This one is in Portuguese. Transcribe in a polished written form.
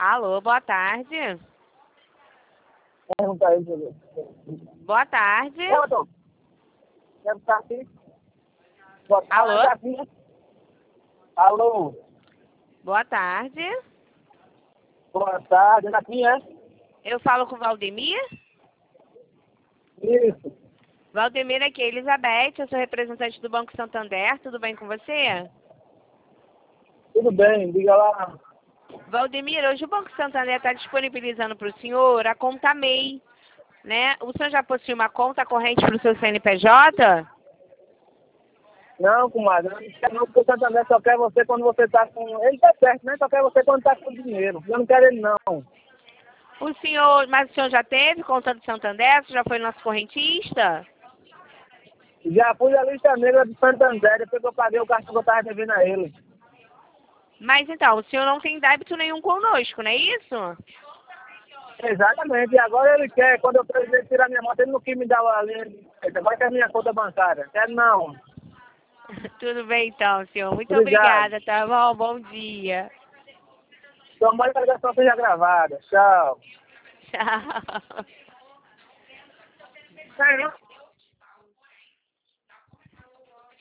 Alô, boa tarde. Pergunta aí, Júlio. Boa tarde. Doutor, quero estar aqui. Boa tarde, Alô? aqui. Alô, Boa tarde. boa tarde, aqui é? Eu falo com o Valdemir. Isso, Valdemir, aqui é Elizabeth, eu sou representante do Banco Santander. Tudo bem com você? tudo bem, diga lá. Valdemir, hoje o Banco Santander está disponibilizando para o senhor a conta MEI, né? O senhor já possui uma conta corrente para o seu CNPJ? Não, comadre, eu não quero não, porque o Santander só quer você quando você tá com... Ele tá certo, né? Só quer você quando tá com dinheiro. Eu não quero ele, não. Mas o senhor já teve conta do Santander? Você já foi nosso correntista? Já fui a lista negra do Santander, depois que eu paguei o cartão que eu tava devendo a ele. Mas então, o senhor não tem débito nenhum conosco, não é isso? Exatamente, e agora ele quer, quando eu precisei tirar minha moto, ele não quis me dar ali. Ele vai ter a minha conta bancária. Quero não. Tudo bem então, senhor. Muito Obrigado. obrigada, tá bom? Bom dia. Tomara que a ligação seja gravada. Tchau. Tchau. Sério?